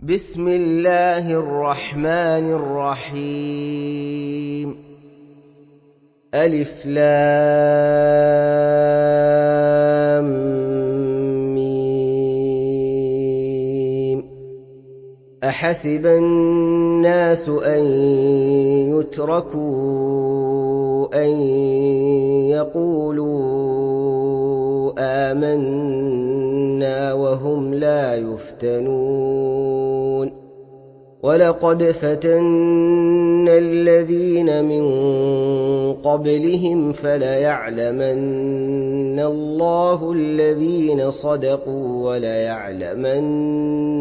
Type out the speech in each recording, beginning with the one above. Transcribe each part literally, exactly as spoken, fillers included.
بسم الله الرحمن الرحيم ألف لام ميم أحسب الناس أن يتركوا أن يقولوا آمنا وهم لا يفتنون ولقد فتنا الذين من قبلهم فليعلمن الله الذين صدقوا وليعلمن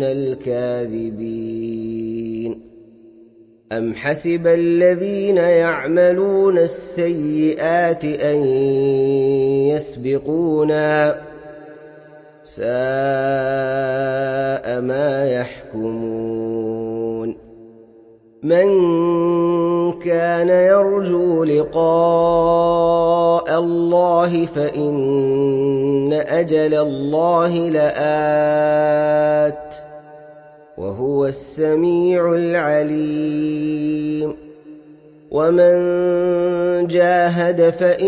الكاذبين أم حسب الذين يعملون السيئات أن يسبقونا ساء ما يحكمون من كان يرجو لقاء الله فإن أجل الله لآت وهو السميع العليم ومن جاهد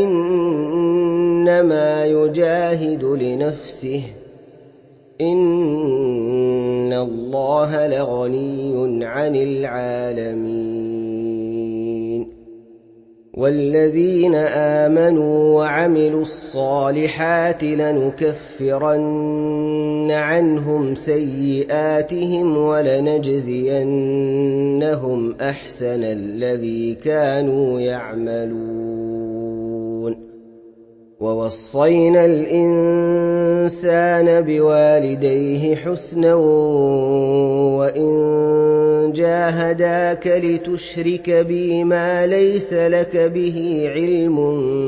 فإنما يجاهد لنفسه إن الله لغني عن العالمين والذين آمنوا وعملوا الصالحات لنكفرن عنهم سيئاتهم ولنجزينهم أحسن الذي كانوا يعملون ووصينا الإنسان بوالديه حسنا وإن جاهداك لتشرك بي ما ليس لك به علم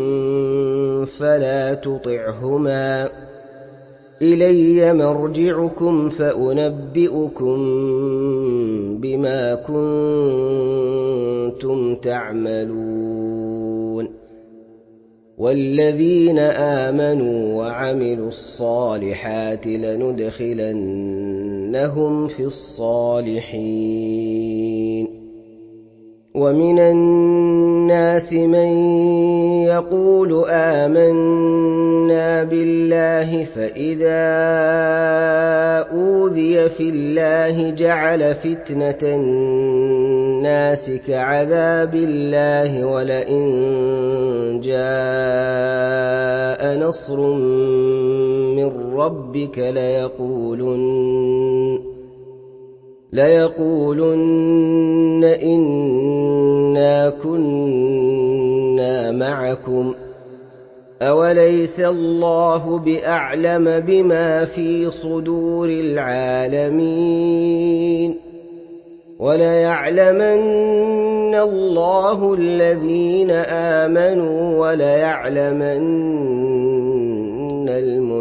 فلا تطعهما إلي مرجعكم فأنبئكم بما كنتم تعملون والذين آمنوا وعملوا الصالحات لندخلنهم في الصالحين ومن الناس من يقول آمنا بالله فإذا أوذي في الله جعل فتنة الناس كعذاب الله ولئن جاء نصر من ربك ليقولن ليقولن إنا كنا معكم أوليس الله بأعلم بما في صدور العالمين وليعلمن الله الذين آمنوا وليعلمن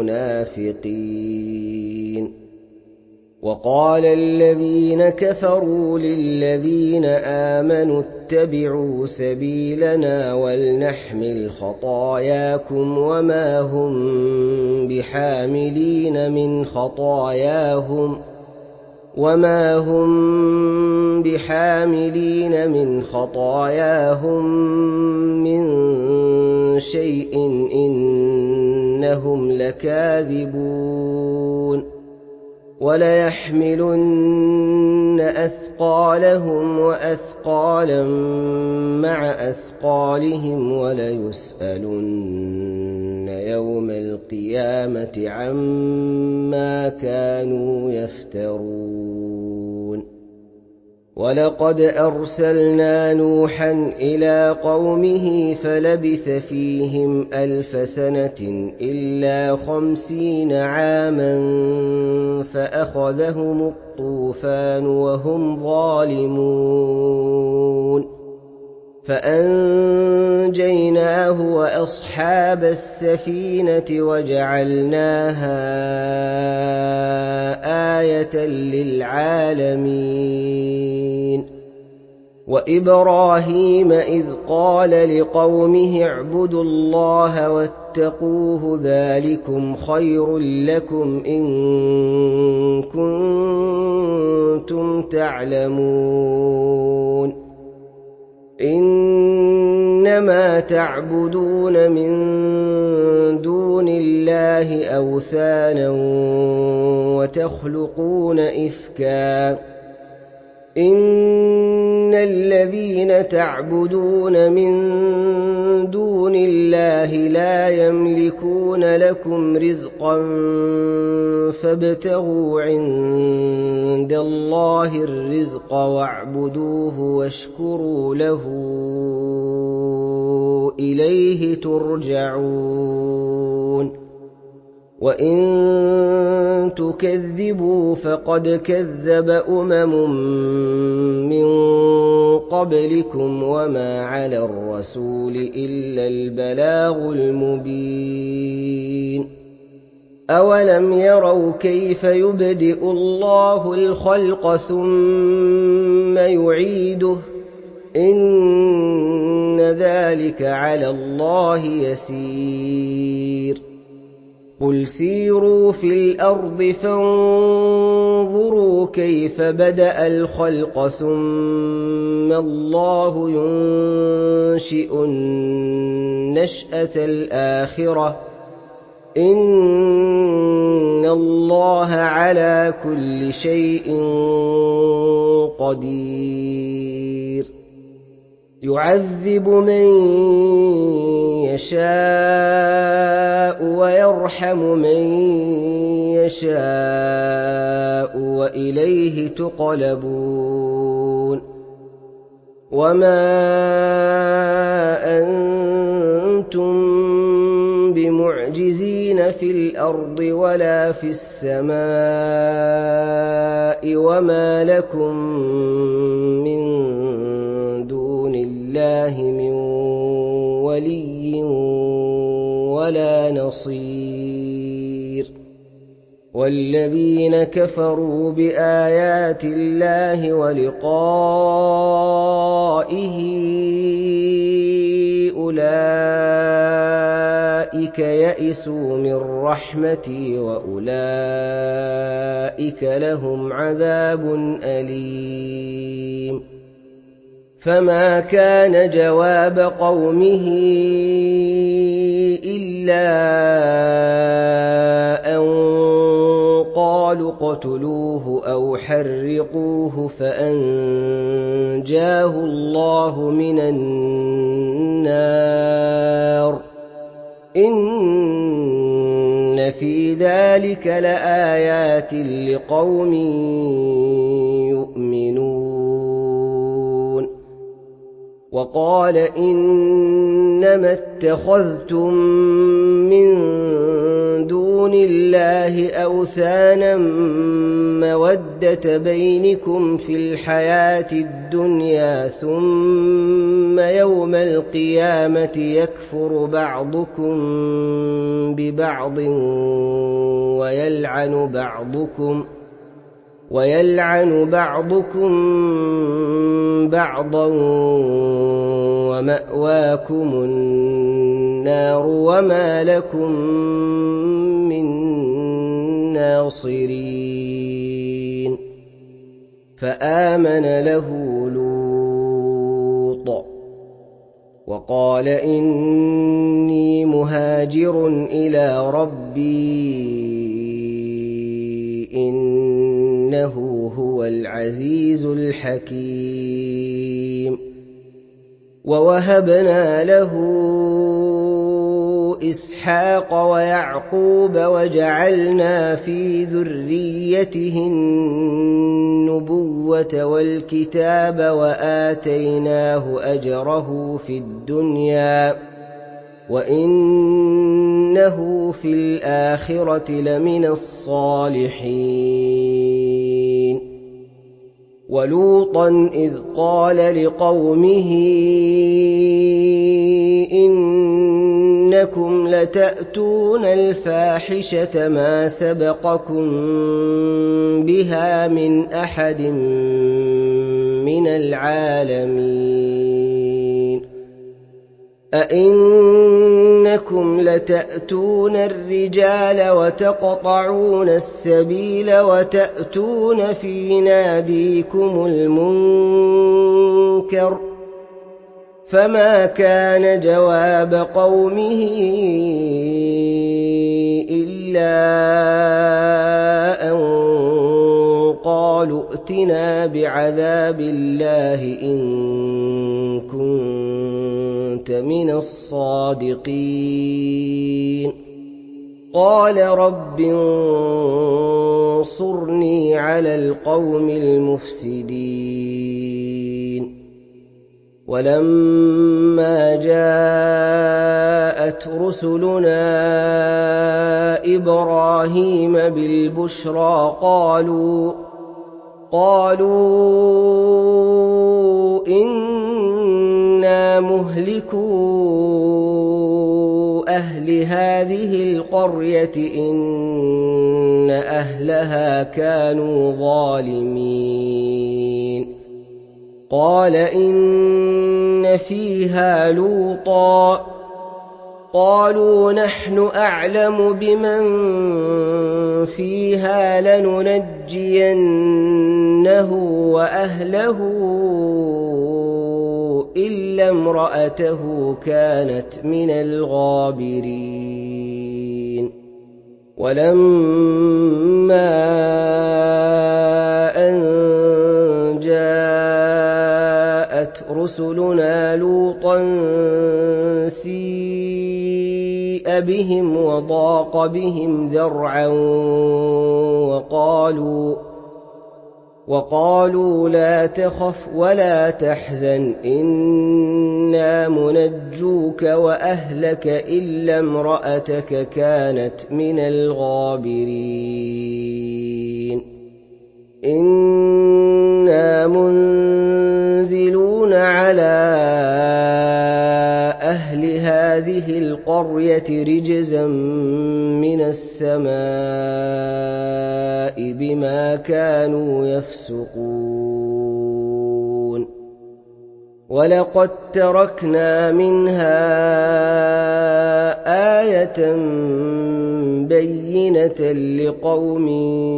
المنافقين وقال الذين كفروا للذين آمنوا اتبعوا سبيلنا ولنحمل خطاياكم وما هم بحاملين من خطاياهم وما هم بحاملين من خطاياهم من شيء إنهم لكاذبون وليحملن أثقالهم وأثقالا مع أثقالهم وليسألن يوم القيامة عما كانوا يفترون ولقد أرسلنا نوحا إلى قومه فلبث فيهم ألف سنة إلا خمسين عاما فأخذهم الطوفان وهم ظالمون فأنجيناه وأصحاب السفينة وجعلناها آية للعالمين وإبراهيم إذ قال لقومه اعبدوا الله واتقوه ذلكم خير لكم إن كنتم تعلمون إنما تعبدون من دون الله أوثانا وتخلقون إفكا إن الذين تعبدون من دون الله لا يملكون لكم رزقا فابتغوا عند الله الرزق واعبدوه واشكروا له إليه ترجعون وإن تكذبوا فقد كذب أمم من قبلكم وما على الرسول إلا البلاغ المبين أولم يروا كيف يبدئ الله الخلق ثم يعيده إن ذلك على الله يسير قل سيروا في الأرض فانظروا كيف بدأ الخلق ثم الله ينشئ النشأة الآخرة إن الله على كل شيء قدير يعذب من يشاء ويرحم من يشاء وإليه تقلبون وما أنتم بمعجزين في الأرض ولا في السماء وما لكم من دون الله من ولي ولا نصير والذين كفروا بآيات الله ولقائه أولئك يئسوا من رحمتي وأولئك لهم عذاب أليم فما كان جواب قومه إلا أن قالوا اقتلوه أو حرقوه فأنجاه الله من النار إن في ذلك لآيات لقوم يؤمنون وقال إنما اتخذتم من دون الله أوثانا مودة بينكم في الحياة الدنيا ثم يوم القيامة يكفر بعضكم ببعض ويلعن بعضكم ويلعن بعضكم بعضا ومأواكم النار وما لكم من ناصرين فآمن له لوط وقال إني مهاجر إلى ربي إنه هو العزيز الحكيم ووهبنا له إسحاق ويعقوب وجعلنا في ذريته النبوة والكتاب وآتيناه أجره في الدنيا وإنه في الآخرة لمن الصالحين ولوطا إذ قال لقومه إنكم لتأتون الفاحشة ما سبقكم بها من أحد من العالمين أئنكم لتأتون الرجال وتقطعون السبيل وتأتون في ناديكم المنكر فما كان جواب قومه إلا أن قالوا ائتنا بعذاب الله إن كنت من الصادقين قال رب انصرني على القوم المفسدين ولما جاءت رسلنا إبراهيم بالبشرى قالوا قالوا إنا مهلكو أهل هذه القرية إن أهلها كانوا ظالمين قال إن فيها لوطا قالوا نحن أعلم بمن فيها لننجينه وأهله إلا امرأته كانت من الغابرين ولما أن جاءت رسلنا لوطا سيء بهم وضاق بهم ذرعا وقالوا وقالوا لا تخف ولا تحزن إنا منجوك وأهلك إلا امرأتك كانت من الغابرين إنا منزلون على أهل هذه القرية رجزا من السماء بما كانوا يفسقون ولقد تركنا منها آية بينة لقوم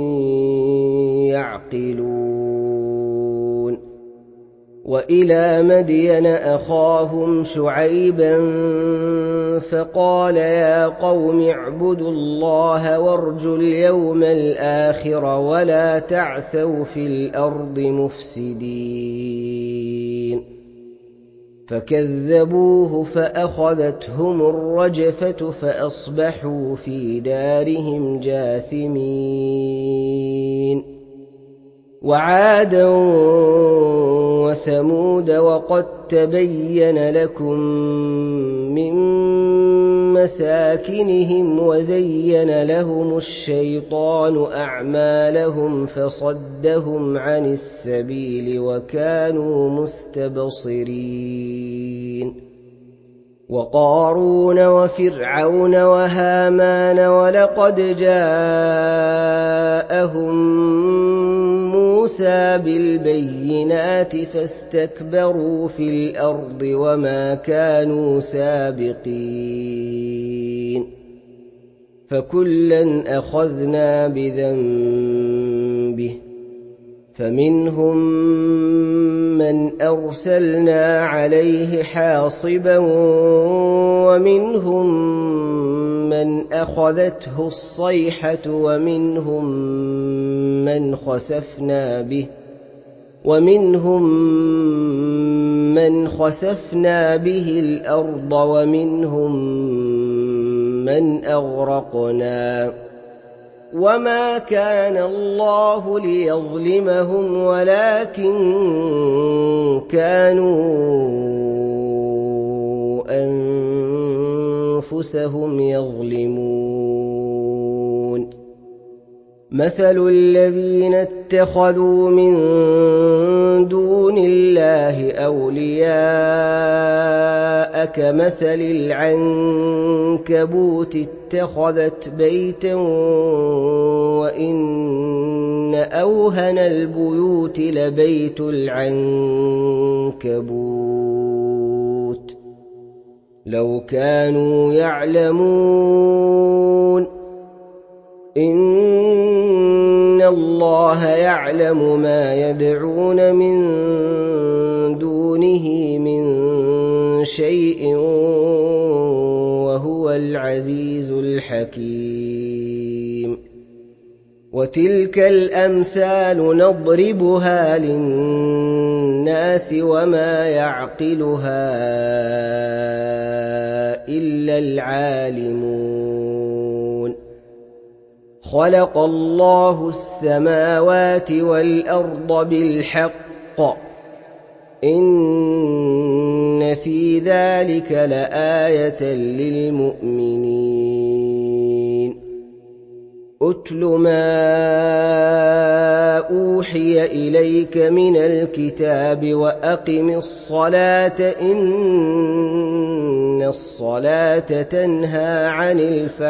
يعقلون وإلى مدين أخاهم شعيبا فقال يا قوم اعبدوا الله وارجوا اليوم الآخر ولا تعثوا في الأرض مفسدين فكذبوه فأخذتهم الرجفة فأصبحوا في دارهم جاثمين وعادا وثمود وقد تبين لكم من مساكنهم وزين لهم الشيطان أعمالهم فصدهم عن السبيل وكانوا مستبصرين وقارون وفرعون وهامان ولقد جاءهم موسى بالبينات فاستكبروا في الأرض وما كانوا سابقين فكلا أخذنا بذنبه فمنهم من أرسلنا عليه حاصبا ومنهم من أخذته الصيحة ومنهم من خسفنا به ومنهم من خسفنا به الأرض ومنهم من أغرقنا وما كان الله ليظلمهم ولكن كانوا أنفسهم يظلمون مثل الذين اتخذوا من دون الله أولياء كمثل العنكبوت اتخذت بيتا وإن أوهن البيوت لبيت العنكبوت لو كانوا يعلمون إن الله يعلم ما يدعون من دونه من شيء وهو العزيز الحكيم وتلك الأمثال نضربها للناس وما يعقلها إلا العالمون خلق الله السماوات والأرض بالحق إن في ذلك لآية للمؤمنين أتل ما أوحي إليك من الكتاب وأقم الصلاة إن الصلاة تنهى عن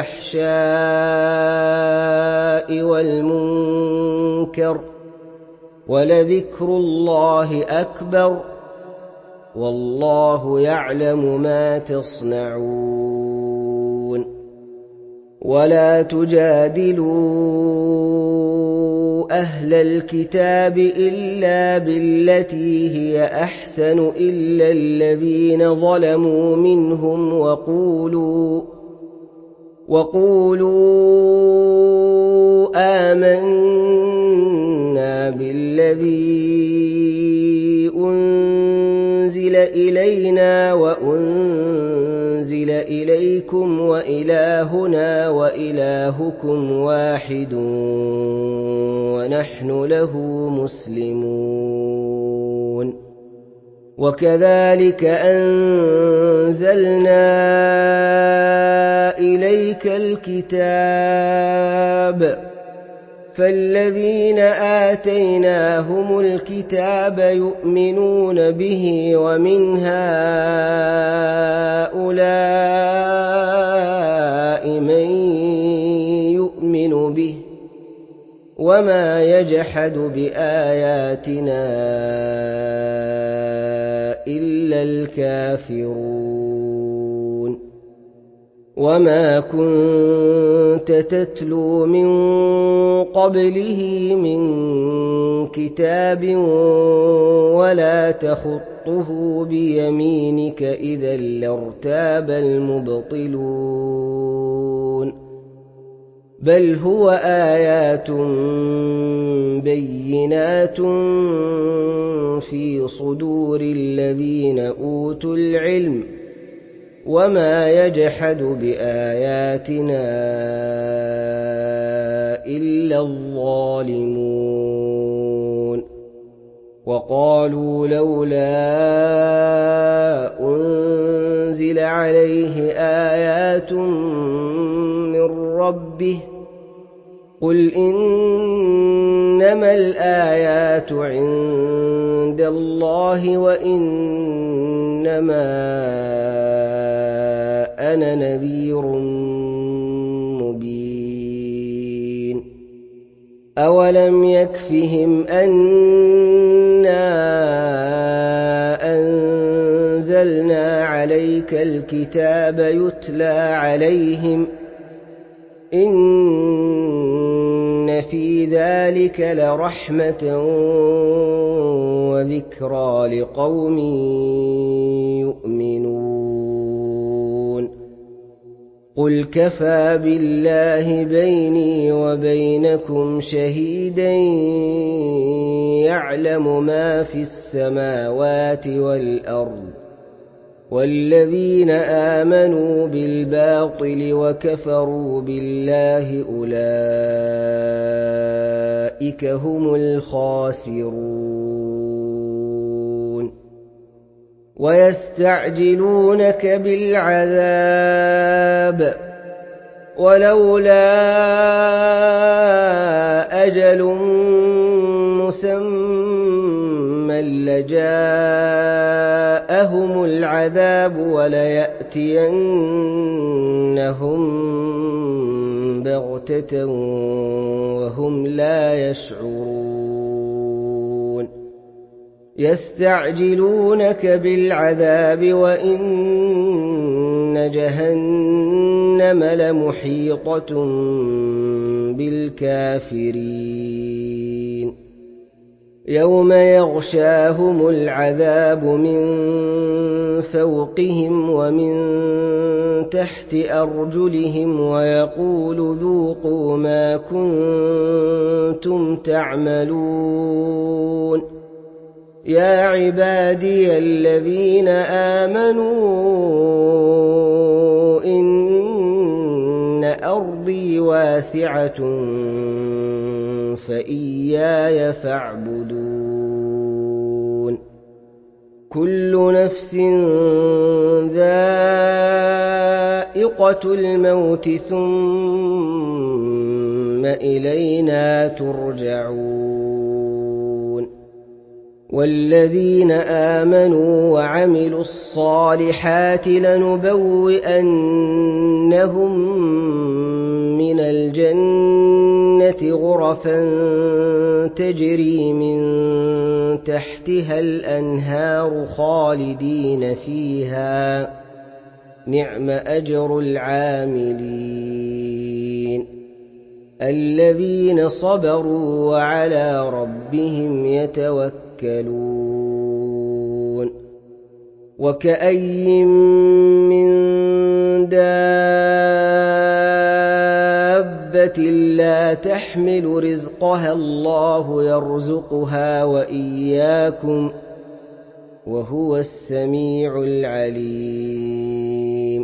الفحشاء والمنكر ولذكر الله أكبر والله يعلم ما تصنعون ولا تجادلوا أهل الكتاب إلا بالتي هي أحسن إلا الذين ظلموا منهم وقولوا وقولوا آمنا بالذي أنزل إلينا وأنزل إليكم وإلهنا وإلهكم واحد ونحن له مسلمون وكذلك أنزلنا إليك الكتاب فالذين آتيناهم الكتاب يؤمنون به ومن هؤلاء من يؤمن به وما يجحد بآياتنا إلا الكافرون وما كنت تتلو من قبله من كتاب ولا تخطه بيمينك إذا لارتاب المبطلون بل هو آيات بينات في صدور الذين أوتوا العلم وما يجحد بآياتنا إلا الظالمون وقالوا لولا أنزل عليه آيات من ربه قل إنما الآيات عند الله وإنما أنا نذير مبين أولم يكفهم أنا أنزلنا عليك الكتاب يتلى عليهم إن في ذلك لرحمة وذكرى لقوم يؤمنون قل كفى بالله بيني وبينكم شهيدا يعلم ما في السماوات والأرض والذين آمنوا بالباطل وكفروا بالله أولئك هم الخاسرون ويستعجلونك بالعذاب ولولا أجل مسمى لجاءهم العذاب وليأتينهم بغتة وهم لا يشعرون يستعجلونك بالعذاب وإن إن جهنم لمحيطة بالكافرين يوم يغشاهم العذاب من فوقهم ومن تحت أرجلهم ويقول ذوقوا ما كنتم تعملون يا عبادي الذين آمنوا إن أرضي واسعة فإياي فاعبدون كل نفس ذائقة الموت ثم إلينا ترجعون والذين آمنوا وعملوا الصالحات لنبوئنهم من الجنة غرفا تجري من تحتها الأنهار خالدين فيها نعم أجر العاملين الذين صبروا وعلى ربهم يتوكلون وكأي من دابة لا تحمل رزقها الله يرزقها وإياكم وهو السميع العليم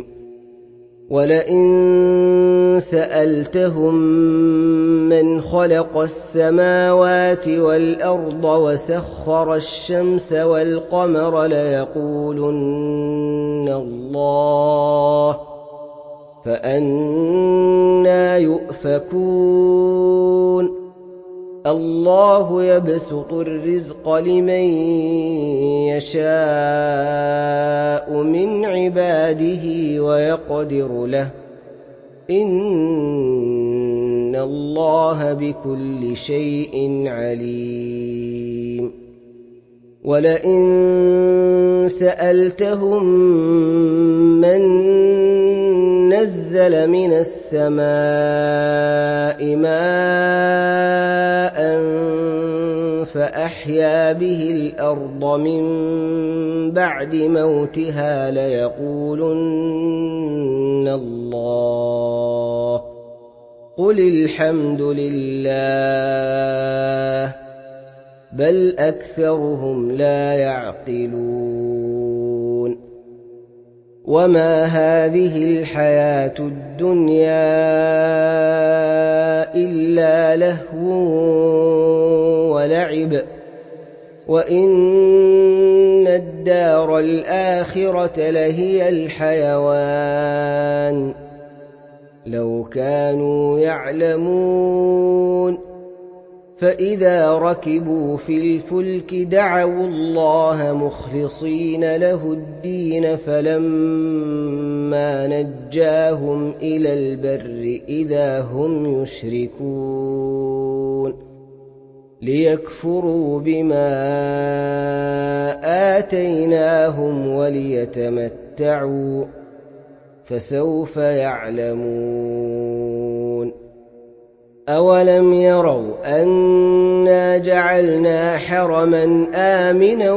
ولئن سألتهم من خلق السماوات والأرض وسخر الشمس والقمر ليقولن الله فأنى يؤفكون الله يبسط الرزق لمن يشاء من عباده ويقدر له إن الله بكل شيء عليم ولئن سألتهم من نزل من السماء ماء فأحيا به الأرض من بعد موتها ليقولن الله قل الحمد لله بل أكثرهم لا يعقلون وما هذه الحياة الدنيا إلا لهو ولعب وإن الدار الآخرة لهي الحيوان لو كانوا يعلمون فإذا ركبوا في الفلك دعوا الله مخلصين له الدين فلما نجاهم إلى البر إذا هم يشركون ليكفروا بما آتيناهم وليتمتعوا فسوف يعلمون أولم يروا أنا جعلنا حرما آمنا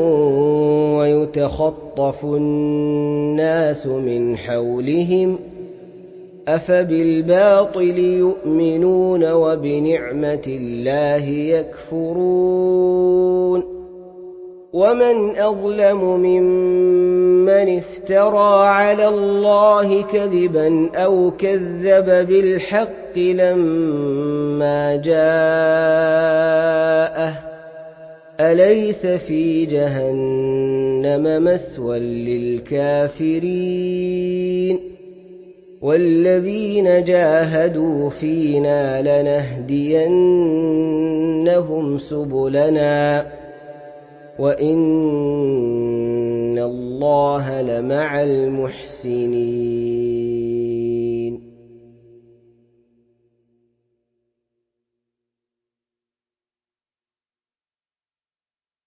ويتخطف الناس من حولهم أفبالباطل يؤمنون وبنعمة الله يكفرون ومن أظلم ممن افترى على الله كذبا أو كذب بالحق لما جاءه أليس في جهنم مثوى للكافرين والذين جاهدوا فينا لنهدينهم سبلنا وإن الله لمع المحسنين